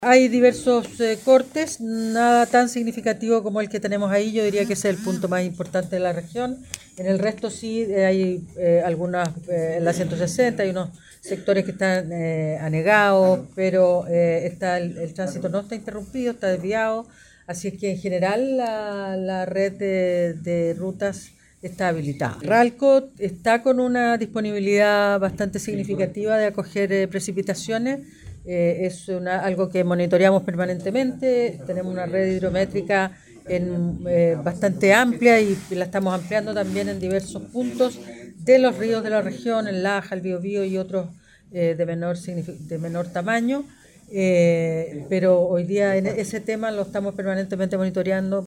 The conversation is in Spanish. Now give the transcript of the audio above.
Hay diversos cortes, nada tan significativo como el que tenemos ahí. Yo diría que ese es el punto más importante de la región. En el resto sí hay algunas, en la 160 hay unos sectores que están anegados, pero el tránsito no está interrumpido, está desviado. Así es que en general la red de rutas está habilitada. Ralco está con una disponibilidad bastante significativa de acoger precipitaciones. Algo que monitoreamos permanentemente. Tenemos una red hidrométrica bastante amplia y la estamos ampliando también en diversos puntos de los ríos de la región, el Laja, el Biobío y otros de menor tamaño. Pero hoy día en ese tema lo estamos permanentemente monitoreando.